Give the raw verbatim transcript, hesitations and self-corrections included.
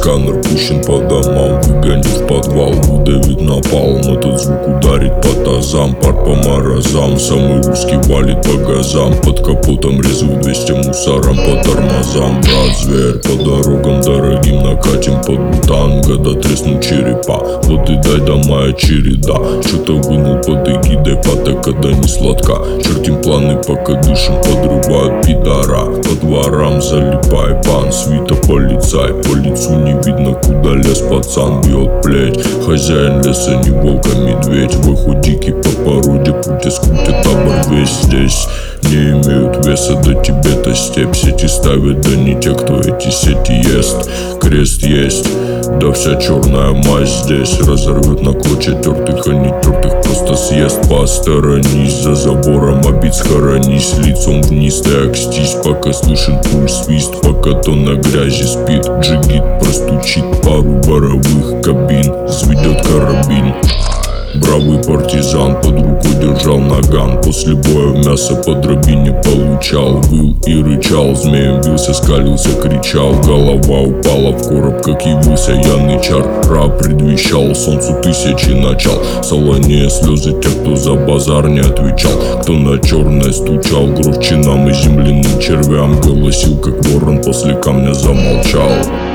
Сканер пущен по домам, выгонит в подвал, выдавит напалм. Этот звук ударит по тазам, пар по морозам. Самый русский валит по газам, под капотом резвых двести мусорам по тормозам. Брат зверь, по дорогам дорогим накатим под бутан. Года треснут черепа, вот и дай до моя череда. Что-то вынул под эгидой пата, когда не сладка. Чертим планы, пока дышим, подрывают пидора. По дворам залипай, пан, свита полицай. По лицу не видно, куда лез пацан, бьет плеть. Хозяин леса не волк, а медведь. Выход дикий по породе, пути скрутят табор весь. Здесь не имеют веса, да тебе-то степь. Сети ставят, да не те, кто эти сети ест. Крест есть, да вся черная мазь здесь. Разорвет на клочья тертых, а не тертых просто съест. Посторонись, за забором обид схоронись. Лицом вниз, так стись, пока слышен пульс, свист. Пока то на грязи спит, джигит простучит пару боровых кабин. Взведет карабин. Бравый партизан под рукой держал наган. После боя в мясо по дробине получал. Выл и рычал, змеем бился, скалился, кричал. Голова упала в короб, как явился янычар. Ра предвещал солнцу тысячи начал. Солонее слезы тех, кто за базар не отвечал. Кто на черное стучал, грозчинам и земляным червям. Голосил, как ворон, после камня замолчал.